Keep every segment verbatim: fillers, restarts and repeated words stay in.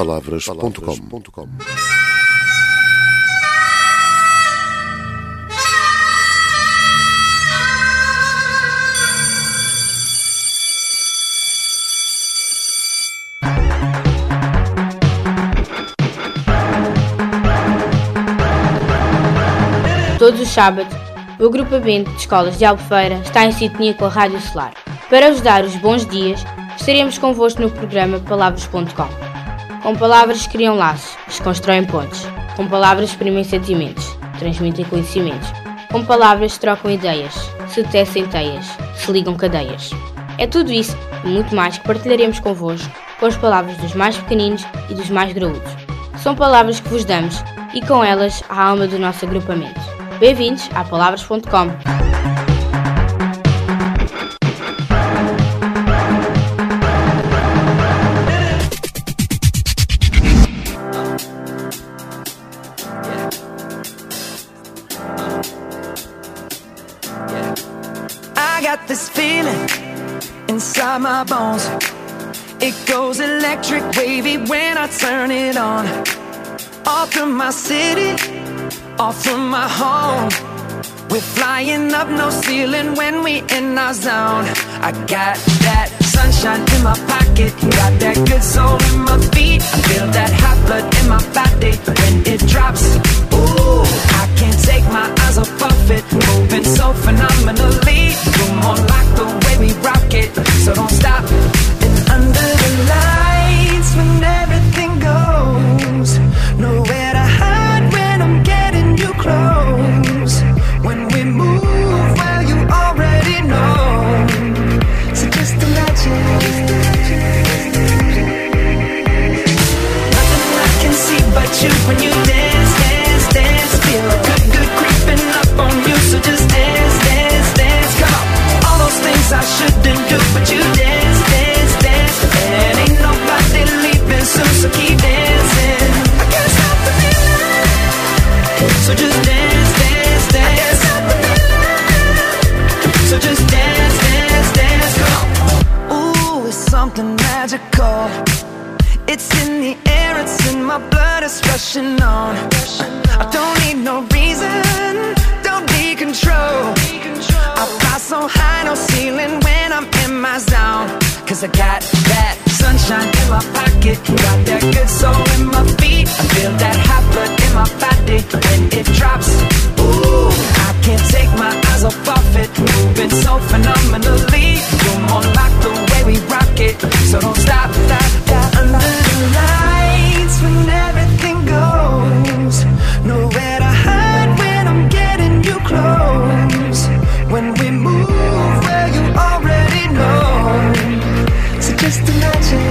palavras ponto com. Todos os sábados, o agrupamento de escolas de Albufeira está em sintonia com a Rádio Solar. Para vos dar os bons dias, estaremos convosco no programa palavras ponto com. Com palavras criam laços, desconstroem pontes. Com palavras exprimem sentimentos, transmitem conhecimentos. Com palavras trocam ideias, se tecem teias, se ligam cadeias. É tudo isso e muito mais que partilharemos convosco com as palavras dos mais pequeninos e dos mais graúdos. São palavras que vos damos e com elas a alma do nosso agrupamento. Bem-vindos a palavras ponto com. I got this feeling inside my bones. It goes electric wavy when I turn it on. All through my city, all through my home. We're flying up no ceiling when we in our zone. I got that sunshine in my pocket, got that good soul in my feet. I feel that hot blood in my body when it drops. Ooh, I can't take my eyes off of it, moving so phenomenally. You're more like the way we rock it, so don't stop. And under the lights when everything goes, nowhere to hide when I'm getting you close. When we move, well, you already know. So just imagine. Nothing I can see but you when you dance, dance, dance. Feel good, good creeping up on you. So just dance, dance, dance. Come on. All those things I shouldn't do, but you dance, dance, dance. And ain't nobody leaving soon, so keep dancing. I can't stop the feeling. So just dance, dance, dance. I can't stop the feeling. So just dance, dance, dance. Come on. Ooh, it's something magical. It's in the air, it's in my blood, it's rushing on. I don't need no reason, don't need control. I fly so high, no ceiling when I'm in my zone. Cause I got that sunshine in my pocket, got that good soul in my feet. I feel that hot blood in my body when it drops. Ooh, I can't take my eyes off of it, moving so phenomenally. You're more like the way we rock it, so don't stop, stop, stop. Under the lights when everything goes, nowhere to hide when I'm getting you close. When we move, well, you already know. So just imagine.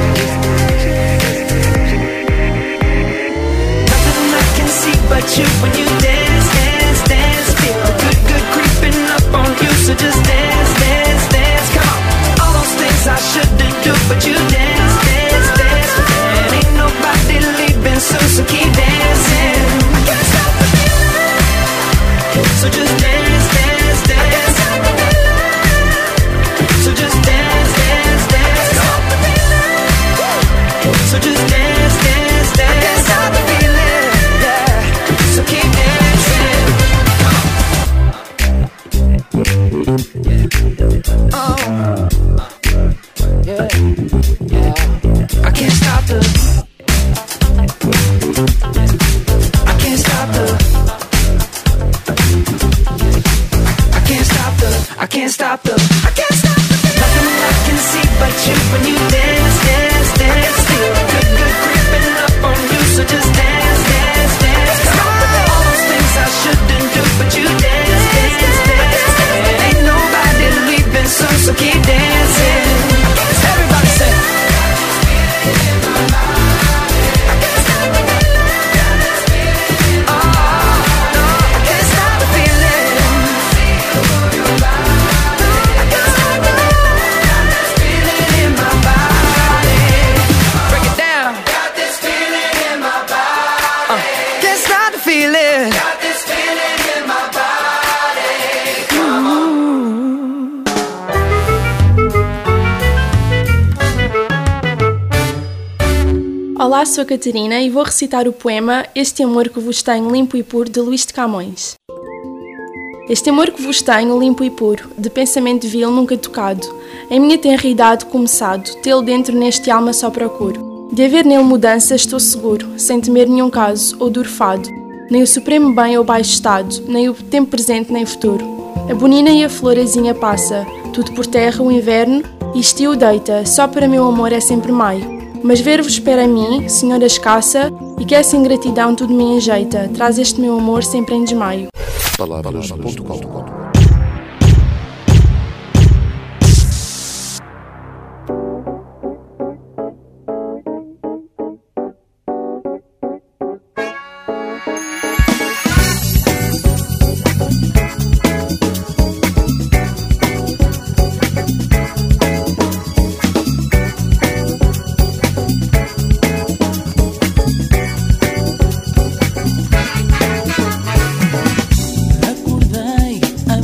Nothing I can see but you when you dance, dance, dance. Feel good, good creeping up on you. So just dance, dance, dance. Come on. All those things I shouldn't do, but you dance, dance, dance. And ain't nobody leaving soon, so keep dancing. I can't stop the feeling. So just dance, dance, dance. I can't stop the feeling. So just dance, dance, dance. Stop the feeling. So just dance, dance, dance. I can't stop the feeling. Yeah. So keep dancing. Oh. Yeah. Yeah. I can't stop the. I can't stop the. I can't stop the. I can't stop the. I can't stop the. Nothing I can see but you when you dance, dance, dance. Feel good, good creeping up on you. So just dance, dance, dance. Come on. All those things I shouldn't do, but you dance, dance, dance. And ain't nobody leaving soon, so keep dancing. Everybody say. Break it down. Got this feeling in my body. Olá, sou a Catarina e vou recitar o poema Este Amor que Vos Tenho Limpo e Puro, de Luís de Camões. Este amor que vos tenho limpo e puro, de pensamento vil nunca tocado, em minha tenra idade começado, tê-lo dentro neste alma só procuro. De haver nele mudança estou seguro, sem temer nenhum caso ou duro fado, nem o supremo bem ou baixo estado, nem o tempo presente nem futuro. A bonina e a florazinha passa, tudo por terra o inverno, e estio deita, só para meu amor é sempre maio. Mas ver-vos espera a mim, senhora escassa, e que essa ingratidão tudo me enjeita, traz este meu amor sempre em desmaio. Palavras ponto com. Acordei a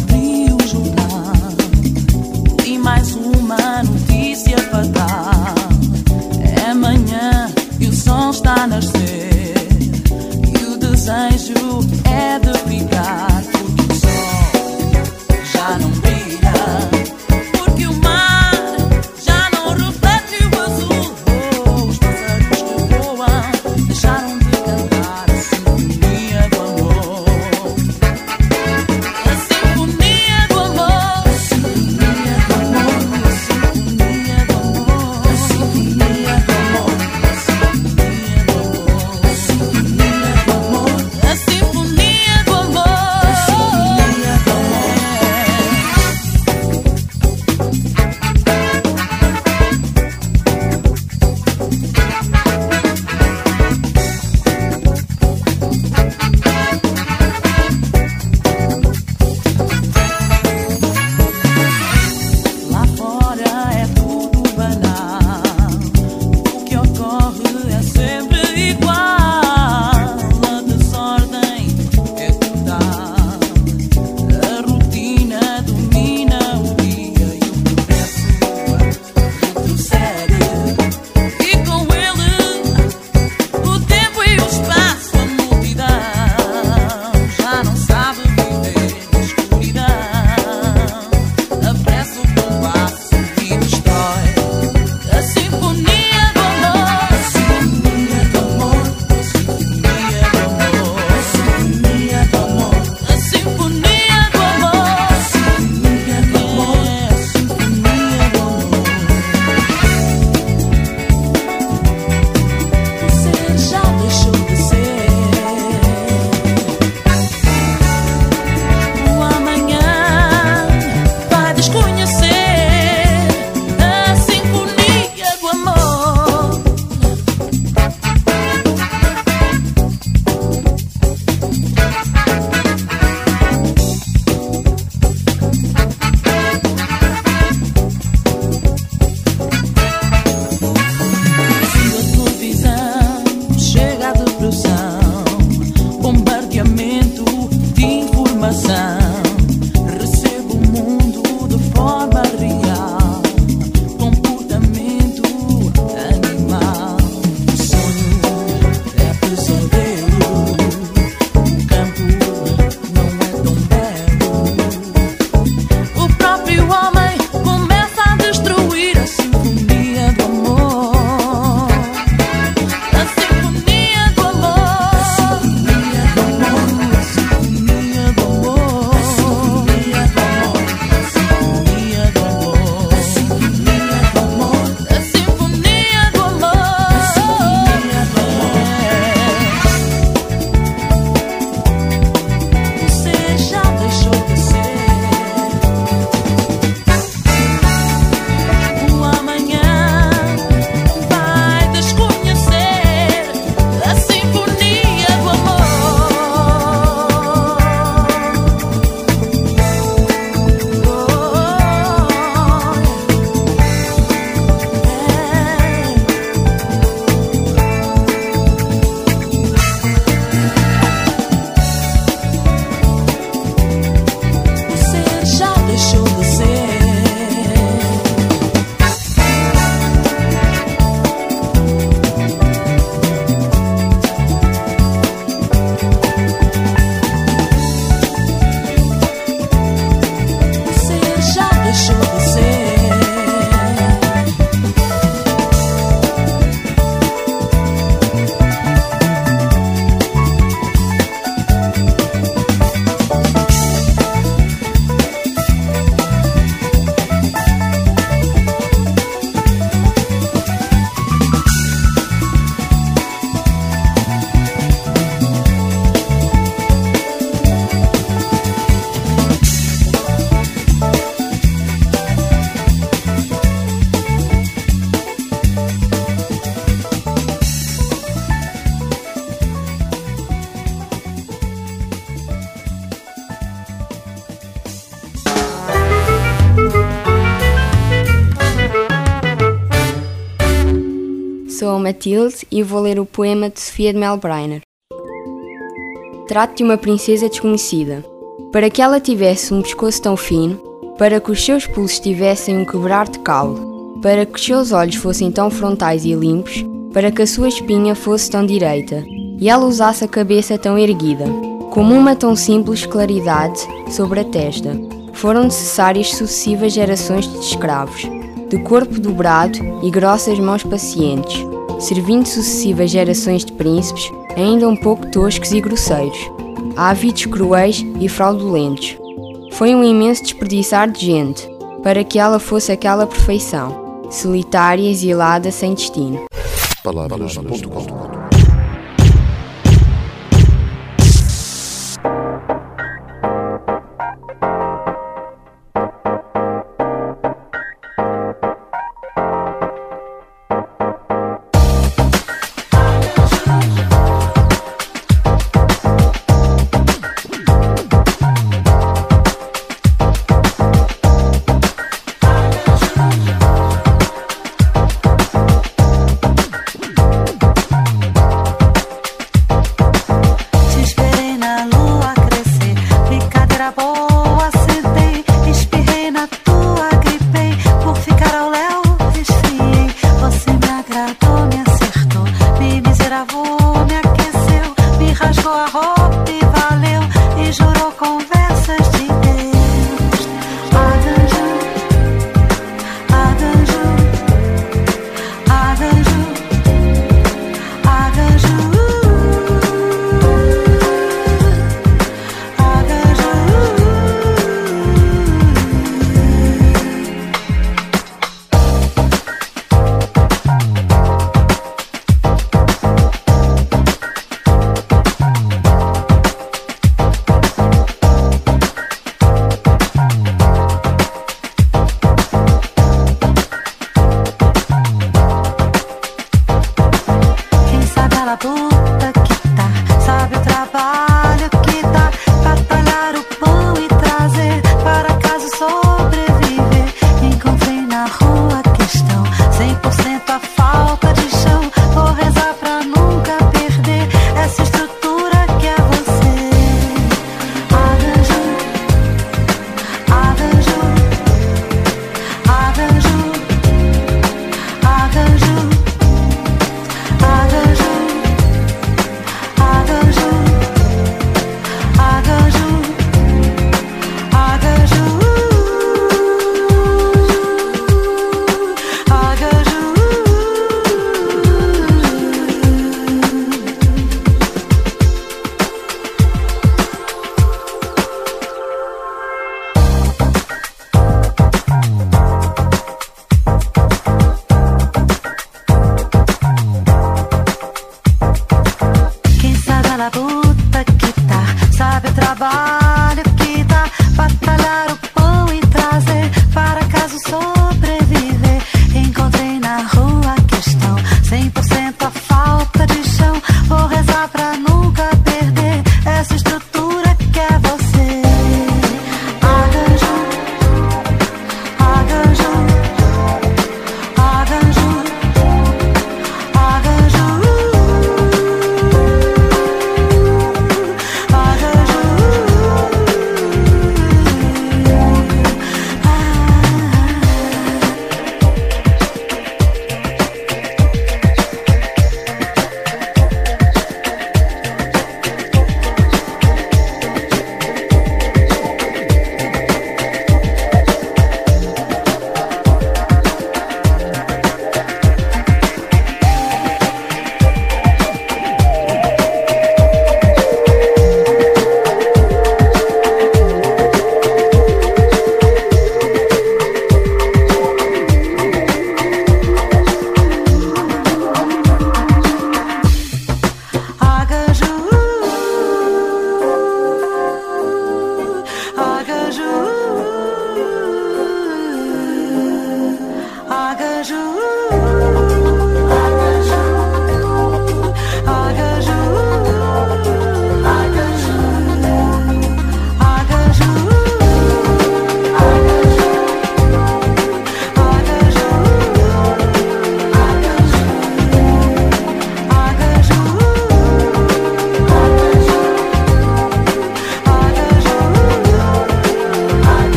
Matilde e vou ler o poema de Sofia de Melbrenner. Trato de uma princesa desconhecida. Para que ela tivesse um pescoço tão fino, para que os seus pulsos tivessem um quebrar de caule, para que os seus olhos fossem tão frontais e limpos, para que a sua espinha fosse tão direita, e ela usasse a cabeça tão erguida, como uma tão simples claridade sobre a testa, foram necessárias sucessivas gerações de escravos, de corpo dobrado e grossas mãos pacientes, servindo sucessivas gerações de príncipes, ainda um pouco toscos e grosseiros, ávidos, cruéis e fraudulentos. Foi um imenso desperdiçar de gente, para que ela fosse aquela perfeição, solitária, exilada, sem destino. Palavras ponto com.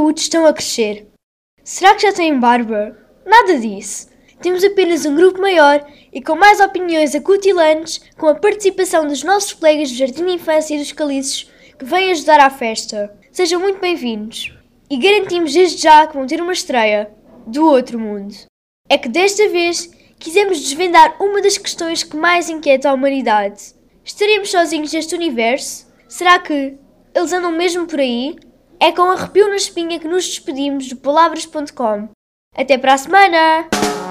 conteúdos estão a crescer. Será que já têm barba? Nada disso. Temos apenas um grupo maior e com mais opiniões acutilantes, com a participação dos nossos colegas do Jardim de Infância e dos Caliços, que vêm ajudar à festa. Sejam muito bem-vindos. E garantimos desde já que vão ter uma estreia do outro mundo. É que desta vez quisemos desvendar uma das questões que mais inquieta a humanidade. Estaremos sozinhos neste universo? Será que eles andam mesmo por aí? É com arrepio na espinha que nos despedimos do palavras ponto com. Até para a semana!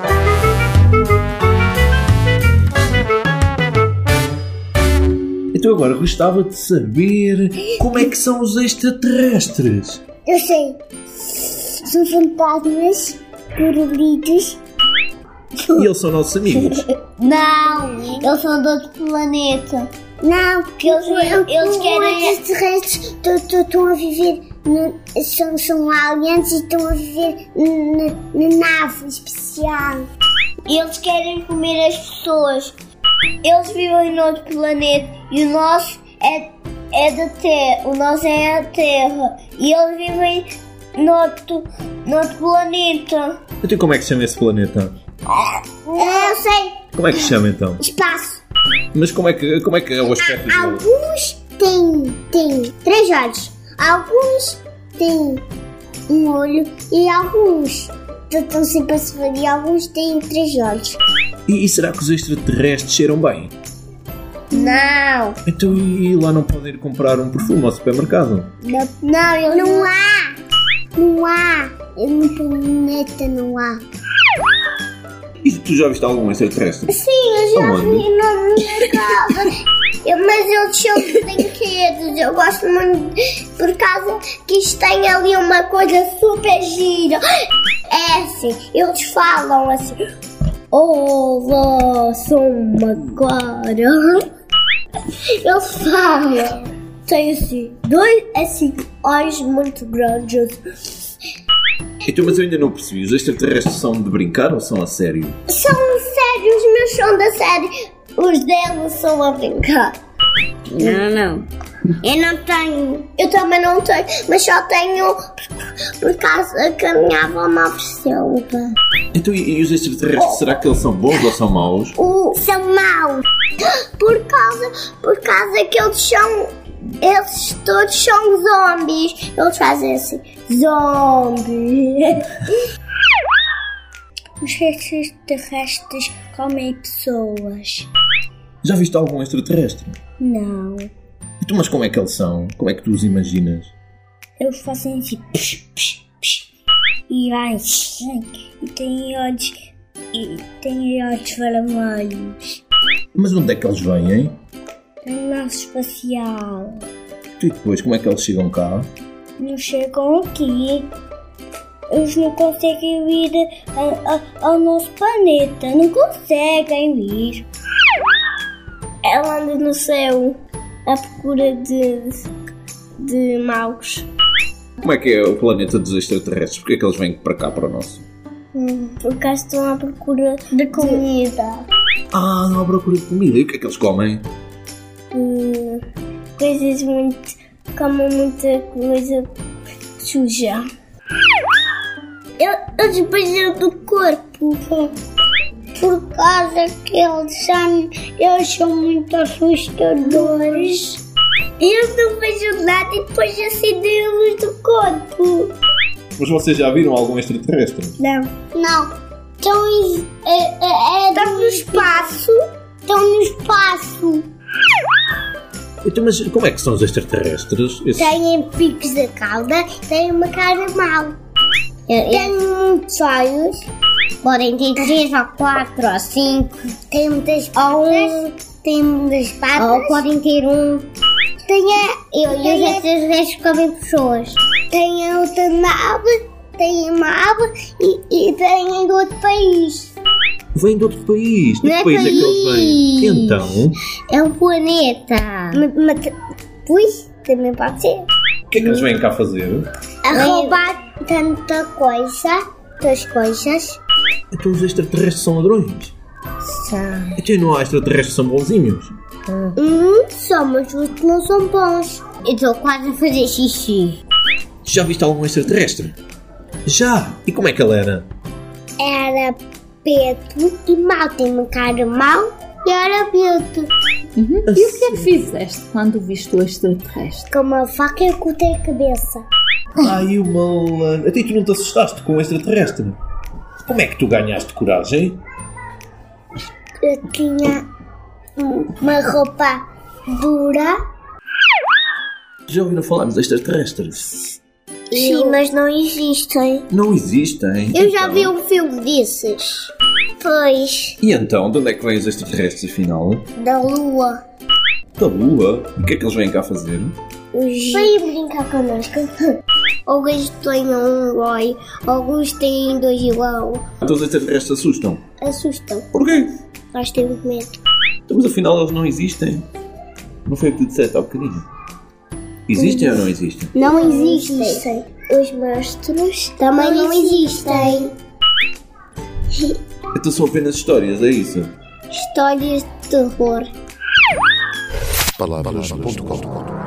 Então agora gostava de saber como é que são os extraterrestres. Eu sei. São fantasmas, coralitos. E eles são nossos amigos. Não, eles são de outro planeta. Não, porque eles, eles querem... Os extraterrestres estão a viver... No, são, são aliens e estão a viver na, na nave especial. Eles querem comer as pessoas. Eles vivem no outro planeta e o nosso é, é da Terra. O nosso é a Terra. E eles vivem no outro, no outro planeta. Então como é que se chama esse planeta? Eu sei. Como é que se chama então? Espaço. Mas como é que, como é, que é o aspecto dele? Alguns têm, têm três olhos. Alguns têm um olho e alguns estão sempre a se ver e alguns têm três olhos. E, e será que os extraterrestres cheiram bem? Não. Então e lá não podem ir comprar um perfume ao supermercado? Não, não, eu não há. Não há. No planeta não há. E tu já viste algum extraterrestre? Sim, eu já Aonde? vi na minha casa. Eu, mas eles são de brinquedos. Eu gosto muito por causa que isto tem ali uma coisa super gira. É assim, eles falam assim: olá, sou uma cara. Eles falam. Tem assim, dois assim, olhos muito grandes. Então, mas eu ainda não percebi. Os extraterrestres são de brincar ou são a sério? São sérios, mas são da série. Os deles são a brincar. Não, não. Eu não tenho. Eu também não tenho, mas só tenho por, por causa que a minha avó me ofereceu. Então, e, e os extraterrestres, oh. será que eles são bons ou são maus? O, são maus. Por causa, por causa que eles são... Eles todos são zombies. Eles fazem assim. Zombies. Os extraterrestres comem pessoas. Já viste algum extraterrestre? Não. Então, mas como é que eles são? Como é que tu os imaginas? Eles fazem assim. Psh, psh, psh, e vai. E tem olhos. E tem olhos vermelhos. Mas onde é que eles vêm, hein? Na nave espacial. E depois, como é que eles chegam cá? Não chegam aqui. Eles não conseguem vir a, a, ao nosso planeta. Não conseguem vir. Ela anda no céu à procura de, de maus. Como é que é o planeta dos extraterrestres? Porquê é que eles vêm para cá, para o nosso? Hum, porque estão à procura de comida. Ah, não há procura de comida. E o que é que eles comem? Hum, coisas muito... Comem muita coisa suja. Eles beijam do corpo. Por causa que eles são, eles são muito assustadores. Eles não beijam nada e depois acendem a luz do corpo. Mas vocês já viram algum extraterrestre? Não. Não. Estão, é, é, é Estão no espaço. Estão no espaço. Então, mas como é que são os extraterrestres? Esses... Têm picos da cauda, têm uma cara mau. Têm muitos olhos. Podem ter três ou quatro ou cinco. Têm muitas patas. Têm muitas patas. Ou podem ter um. Tem a... Eu e os extraterrestres comem pessoas. Tem a outra nave. Tem uma nave e, e vêm de outro país. Vêm de outro país? De Não que país, país é que eles vêm? Então? É um planeta. Mas, pois, também pode ser. O que é que eles vêm cá fazer? A roubar tanta coisa. Tantas coisas. Então os extraterrestres são ladrões? São. Então não há extraterrestres que são bonzinhos? Hum, são, mas os que não são bons. Eu estou quase a fazer xixi. Já viste algum extraterrestre? Já! E como é que ele era? Era preto e mau. Tem uma cara mau e era preto. Uhum. E o que é que fizeste quando viste o extraterrestre? Com uma faca eu cortei a cabeça. Ai, o malandro. Até tu não te assustaste com o extraterrestre? Como é que tu ganhaste coragem? Eu tinha uma roupa dura. Já ouviram falar dos extraterrestres? Sim, mas não existem. Não existem? Eu já vi um filme desses. Pois. E então, de onde é que vêm os extraterrestres afinal? Da lua. Da lua? E o que é que eles vêm cá fazer? Vêm brincar connosco. Alguns têm um herói, alguns têm dois irmãos. Então os extraterrestres assustam? Assustam. Porquê? Nós temos medo. Então, mas afinal eles não existem. Não foi o que tu disseste há bocadinho? Existem ou não existem? Não existem. Os monstros também não existem. Então são apenas histórias, é isso? Histórias de terror. Palavras ponto com.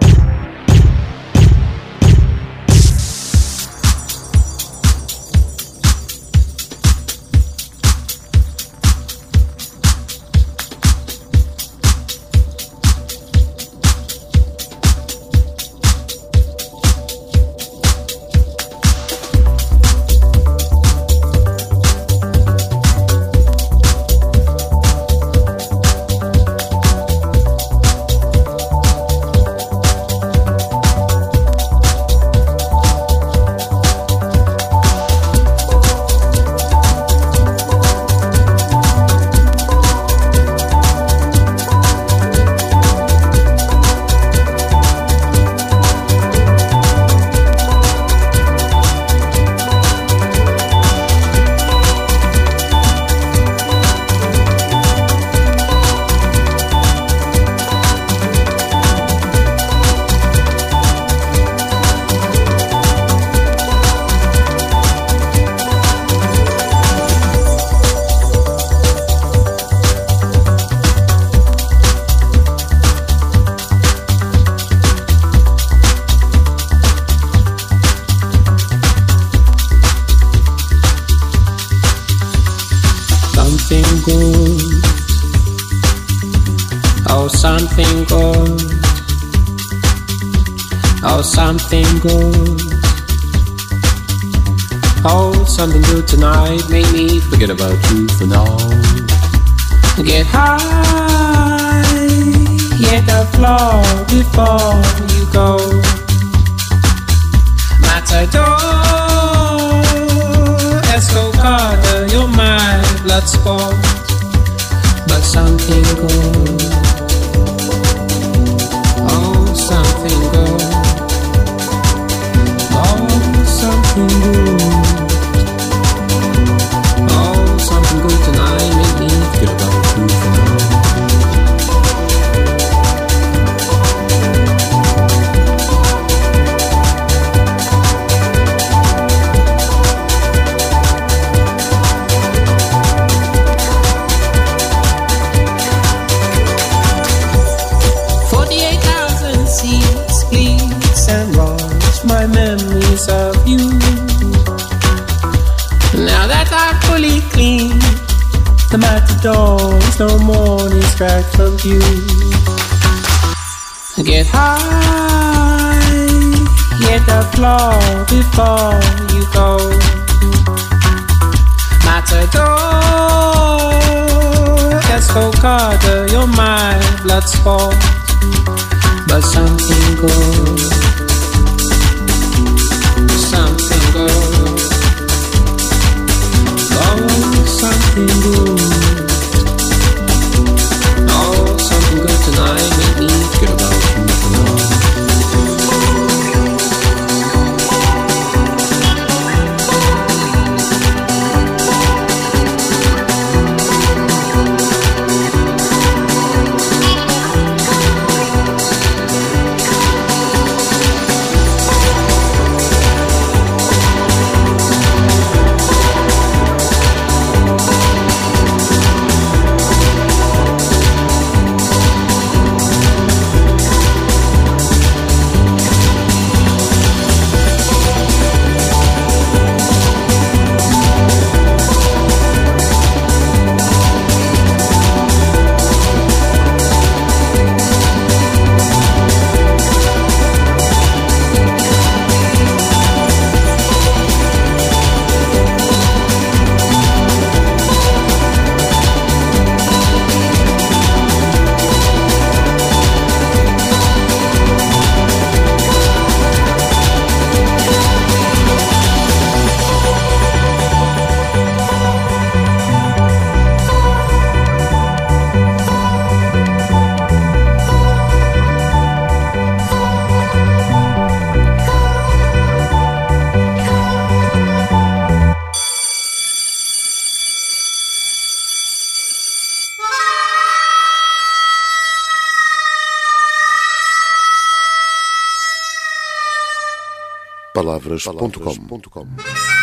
Something good, oh something good, oh something good, oh something good tonight. Make me forget about you for now. Get high, hit the floor before you go. Matador, Escocada, you're my blood sport, but something good, oh something good, oh something good, oh something good tonight. Make me forget about you for now. My memories of you. Now that I'm fully clean, the matadors no more distract from you. Get high, hit the floor before you go. Matador, Escocada, you're my blood sport, but something good. Something good, oh something good, oh something good tonight. Make me forget about you for now. palavras ponto com.